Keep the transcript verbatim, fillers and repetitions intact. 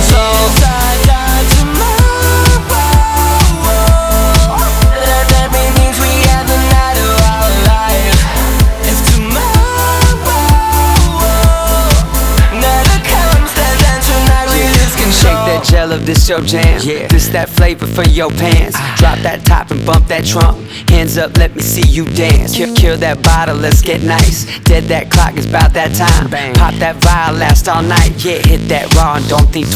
soul. Gel of this your jam, yeah. This that flavor for your pants. ah. Drop that top and bump that trunk. Hands up, let me see you dance. Kill, kill that bottle, let's get nice. Dead that clock, it's about that time. Bang. Pop that vial, last all night. Yeah, hit that raw and don't think